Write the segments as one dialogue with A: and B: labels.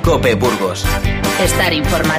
A: COPE Burgos.
B: Estar informado.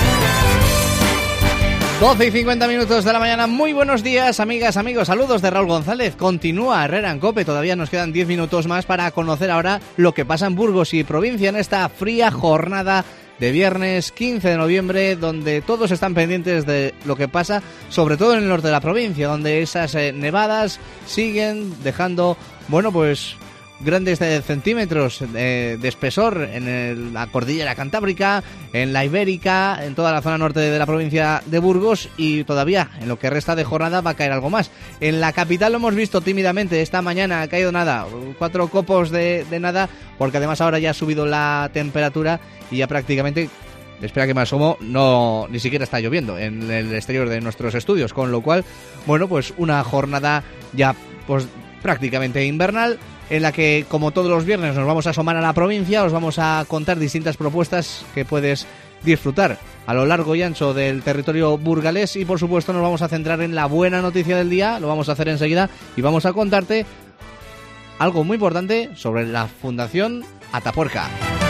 C: 12:50 de la mañana, muy buenos días, amigas, amigos, saludos de Raúl González. Continúa Herrera en COPE, todavía nos quedan 10 minutos más para conocer ahora lo que pasa en Burgos y provincia en esta fría jornada de viernes 15 de noviembre, donde todos están pendientes de lo que pasa, sobre todo en el norte de la provincia, donde esas nevadas siguen dejando, grandes centímetros de espesor en la cordillera cantábrica, en la ibérica, en toda la zona norte de la provincia de Burgos, y todavía en lo que resta de jornada va a caer algo más. En la capital lo hemos visto tímidamente, esta mañana ha caído nada, 4 copos de nada, porque además ahora ya ha subido la temperatura y ya prácticamente, espera que me asomo, ni siquiera está lloviendo en el exterior de nuestros estudios, con lo cual, una jornada ya prácticamente invernal, en la que, como todos los viernes, nos vamos a asomar a la provincia, os vamos a contar distintas propuestas que puedes disfrutar a lo largo y ancho del territorio burgalés, y por supuesto nos vamos a centrar en la buena noticia del día, lo vamos a hacer enseguida, y vamos a contarte algo muy importante sobre la Fundación Atapuerca.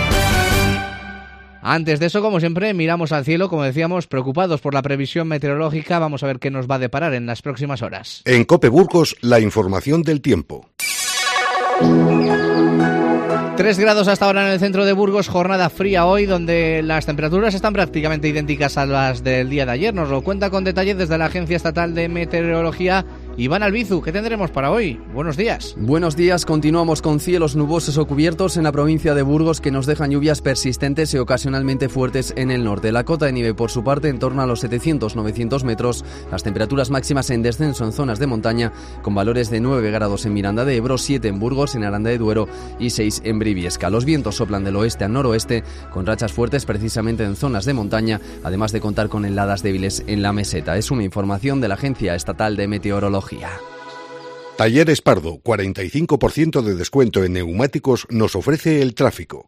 C: Antes de eso, como siempre, miramos al cielo, como decíamos, preocupados por la previsión meteorológica. Vamos a ver qué nos va a deparar en las próximas horas.
D: En COPE Burgos, la información del tiempo.
C: 3 grados hasta ahora en el centro de Burgos, jornada fría hoy, donde las temperaturas están prácticamente idénticas a las del día de ayer. Nos lo cuenta con detalle desde la Agencia Estatal de Meteorología Iván Albizu. ¿Qué tendremos para hoy? Buenos días.
E: Buenos días, continuamos con cielos nubosos o cubiertos en la provincia de Burgos, que nos dejan lluvias persistentes y ocasionalmente fuertes en el norte. La cota de nieve, por su parte, en torno a los 700-900 metros. Las temperaturas máximas en descenso en zonas de montaña, con valores de 9 grados en Miranda de Ebro, 7 en Burgos, en Aranda de Duero y 6 en Briviesca. Los vientos soplan del oeste al noroeste, con rachas fuertes precisamente en zonas de montaña, además de contar con heladas débiles en la meseta. Es una información de la Agencia Estatal de Meteorología.
D: Talleres Pardo, 45% de descuento en neumáticos nos ofrece el tráfico.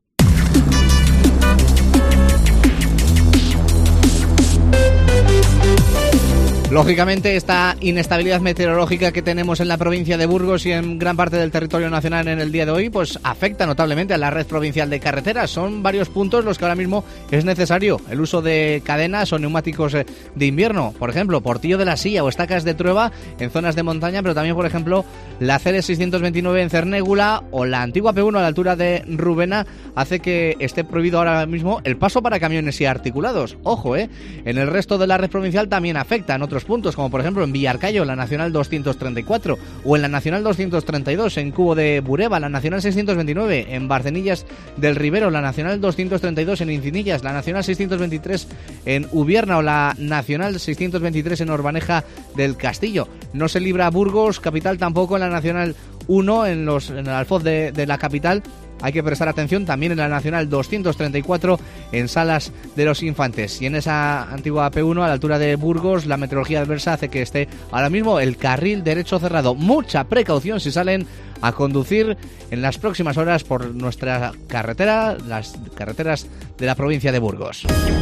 C: Lógicamente, esta inestabilidad meteorológica que tenemos en la provincia de Burgos y en gran parte del territorio nacional en el día de hoy, afecta notablemente a la red provincial de carreteras. Son varios puntos los que ahora mismo es necesario el uso de cadenas o neumáticos de invierno. Por ejemplo, Portillo de la Silla o Estacas de Trueba en zonas de montaña, pero también, por ejemplo, la CL 629 en Cernégula o la antigua P1 a la altura de Rubena hace que esté prohibido ahora mismo el paso para camiones y articulados. Ojo, en el resto de la red provincial también afecta en otros puntos, como por ejemplo en Villarcayo, la Nacional 234, o en la Nacional 232, en Cubo de Bureba, la Nacional 629, en Barcenillas del Ribero, la Nacional 232, en Incinillas, la Nacional 623, en Ubierna, o la Nacional 623, en Orbaneja del Castillo. No se libra Burgos, capital, tampoco en la Nacional 1, en el Alfoz de la capital. Hay que prestar atención también en la Nacional 234 en Salas de los Infantes. Y en esa antigua P1 a la altura de Burgos, la meteorología adversa hace que esté ahora mismo el carril derecho cerrado. Mucha precaución si salen a conducir en las próximas horas por nuestra carretera, las carreteras de la provincia de Burgos.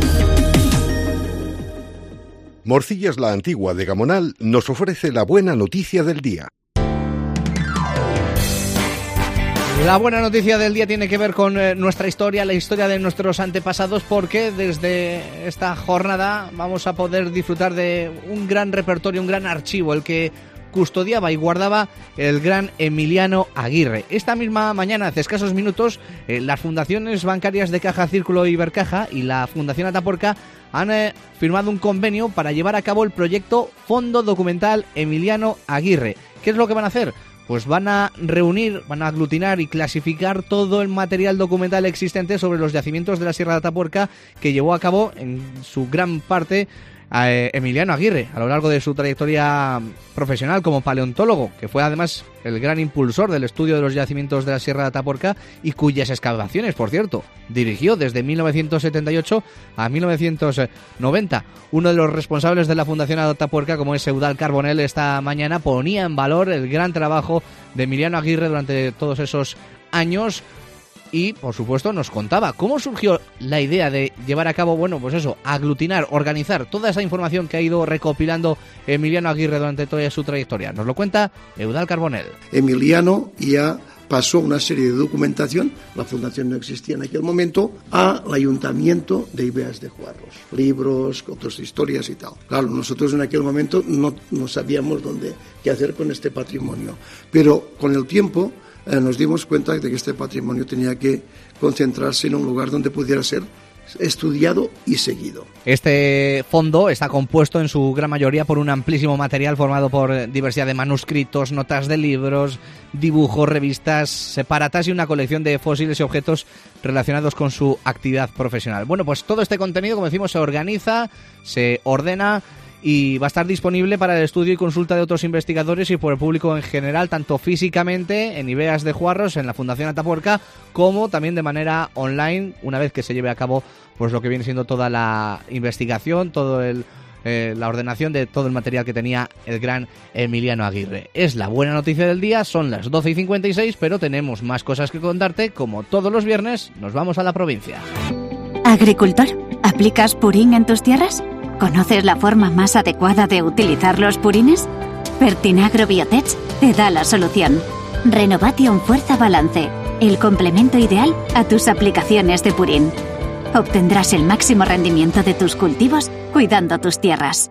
D: Morcillas La Antigua de Gamonal nos ofrece la buena noticia del día.
C: La buena noticia del día tiene que ver con nuestra historia, la historia de nuestros antepasados, porque desde esta jornada vamos a poder disfrutar de un gran repertorio, un gran archivo, el que custodiaba y guardaba el gran Emiliano Aguirre. Esta misma mañana, hace escasos minutos, las fundaciones bancarias de Caja Círculo y Ibercaja y la Fundación Atapuerca han firmado un convenio para llevar a cabo el proyecto Fondo Documental Emiliano Aguirre. ¿Qué es lo que van a hacer? Pues van a reunir, van a aglutinar y clasificar todo el material documental existente sobre los yacimientos de la Sierra de Atapuerca que llevó a cabo en su gran parte a Emiliano Aguirre a lo largo de su trayectoria profesional como paleontólogo, que fue además el gran impulsor del estudio de los yacimientos de la Sierra de Atapuerca y cuyas excavaciones, por cierto, dirigió desde 1978 a 1990. Uno de los responsables de la Fundación Atapuerca, como es Eudald Carbonell, esta mañana ponía en valor el gran trabajo de Emiliano Aguirre durante todos esos años. Y, por supuesto, nos contaba cómo surgió la idea de llevar a cabo, aglutinar, organizar toda esa información que ha ido recopilando Emiliano Aguirre durante toda su trayectoria. Nos lo cuenta Eudald Carbonell.
F: Emiliano ya
A: pasó una serie de documentación, la fundación no existía en aquel momento, al ayuntamiento de Ibeas de Juarros. Libros, otras historias y tal. Claro, nosotros en aquel momento no sabíamos qué hacer con este patrimonio. Pero con el tiempo nos dimos cuenta de que este patrimonio tenía que concentrarse en un lugar donde pudiera ser estudiado y seguido.
C: Este fondo está compuesto en su gran mayoría por un amplísimo material formado por diversidad de manuscritos, notas de libros, dibujos, revistas separatas y una colección de fósiles y objetos relacionados con su actividad profesional. Bueno, pues todo este contenido, como decimos, se organiza, se ordena y va a estar disponible para el estudio y consulta de otros investigadores y por el público en general, tanto físicamente en Ibeas de Juarros, en la Fundación Atapuerca, como también de manera online, una vez que se lleve a cabo pues lo que viene siendo toda la investigación, la ordenación de todo el material que tenía el gran Emiliano Aguirre. Es la buena noticia del día, son las 12:56, pero tenemos más cosas que contarte. Como todos los viernes, nos vamos a la provincia.
B: Agricultor, ¿aplicas purín en tus tierras? ¿Conoces la forma más adecuada de utilizar los purines? Fertinagro Biotech te da la solución. Renovation Fuerza Balance, el complemento ideal a tus aplicaciones de purín. Obtendrás el máximo rendimiento de tus cultivos cuidando tus tierras.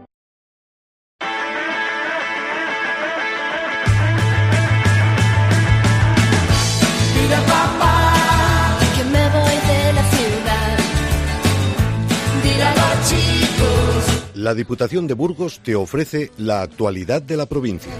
D: La Diputación de Burgos te ofrece la actualidad de la provincia.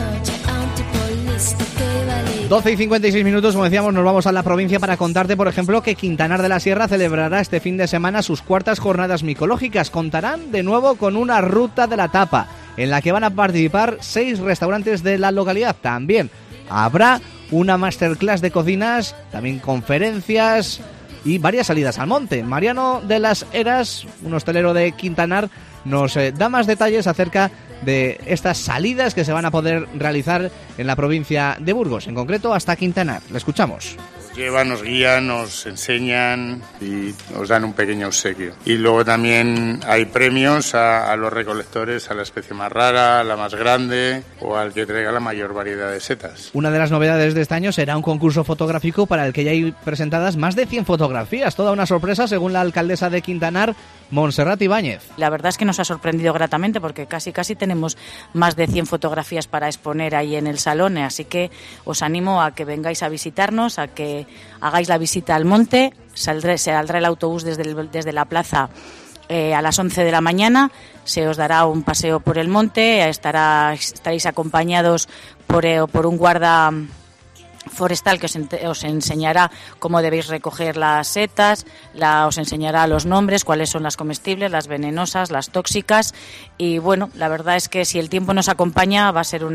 C: 12:56, como decíamos, nos vamos a la provincia para contarte, por ejemplo, que Quintanar de la Sierra celebrará este fin de semana sus cuartas jornadas micológicas. Contarán de nuevo con una ruta de la tapa, en la que van a participar 6 restaurantes de la localidad. También habrá una masterclass de cocinas, también conferencias y varias salidas al monte. Mariano de las Heras, un hostelero de Quintanar, nos da más detalles acerca de estas salidas que se van a poder realizar en la provincia de Burgos, en concreto hasta Quintanar. Le escuchamos.
F: Llevan, nos guían, nos enseñan y nos dan un pequeño obsequio. Y luego también hay premios a los recolectores, a la especie más rara, a la más grande o al que traiga la mayor variedad de setas.
C: Una de las novedades de este año será un concurso fotográfico para el que ya hay presentadas más de 100 fotografías. Toda una sorpresa, según la alcaldesa de Quintanar, Montserrat Ibáñez.
G: La verdad es que nos ha sorprendido gratamente porque casi tenemos más de 100 fotografías para exponer ahí en el salón, así que os animo a que vengáis a visitarnos, a que hagáis la visita al monte. Saldrá el autobús desde la plaza a las 11 de la mañana, se os dará un paseo por el monte, estaréis acompañados por un guarda forestal que os enseñará cómo debéis recoger las setas, os enseñará los nombres, cuáles son las comestibles, las venenosas, las tóxicas, y bueno, la verdad es que si el tiempo nos acompaña va a ser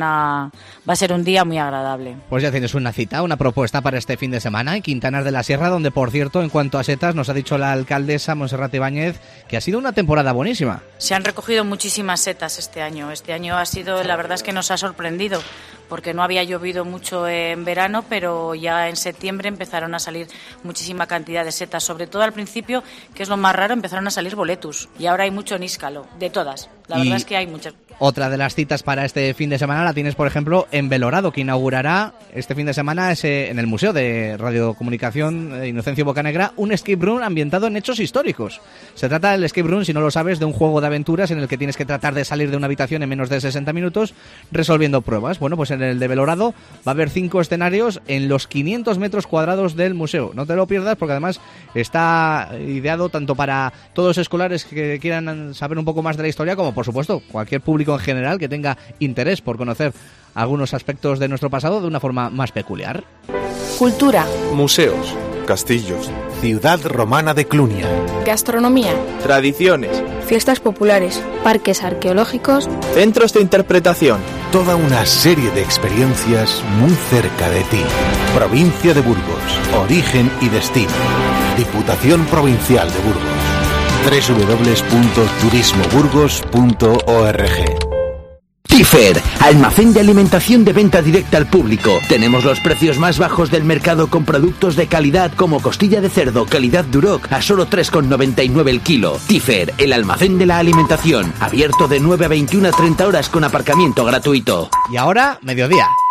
G: un día muy agradable.
C: Pues ya tienes una cita, una propuesta para este fin de semana en Quintanar de la Sierra, donde, por cierto, en cuanto a setas, nos ha dicho la alcaldesa Montserrat Ibáñez que ha sido una temporada buenísima.
G: Se han recogido muchísimas setas este año. Este año ha sido, la verdad es que nos ha sorprendido, porque no había llovido mucho en verano, pero ya en septiembre empezaron a salir muchísima cantidad de setas, sobre todo al principio, que es lo más raro, empezaron a salir boletus, y ahora hay mucho níscalo, de todas. La verdad es que hay muchas.
C: Otra de las citas para este fin de semana la tienes, por ejemplo, en Belorado, que inaugurará este fin de semana en el Museo de Radiocomunicación Inocencio Bocanegra un escape room ambientado en hechos históricos. Se trata del escape room, si no lo sabes, de un juego de aventuras en el que tienes que tratar de salir de una habitación en menos de 60 minutos resolviendo pruebas. Bueno, pues en el de Belorado va a haber 5 escenarios en los 500 metros cuadrados del museo. No te lo pierdas, porque además está ideado tanto para todos los escolares que quieran saber un poco más de la historia, como por supuesto cualquier público en general que tenga interés por conocer algunos aspectos de nuestro pasado de una forma más peculiar.
H: Cultura,
I: museos, castillos, ciudad romana de Clunia,
H: gastronomía,
I: tradiciones,
H: fiestas populares, parques arqueológicos,
I: centros de interpretación.
D: Toda una serie de experiencias muy cerca de ti. Provincia de Burgos, origen y destino. Diputación Provincial de Burgos. www.turismoburgos.org.
J: Tifer, almacén de alimentación de venta directa al público. Tenemos los precios más bajos del mercado con productos de calidad como costilla de cerdo, calidad Duroc, a solo 3,99 el kilo. Tifer, el almacén de la alimentación, abierto de 9 a 21 a 30 horas con aparcamiento gratuito.
C: Y ahora, mediodía.